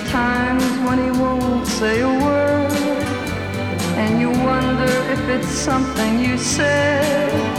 times when he won't say a word, and you wonder if it's something you said.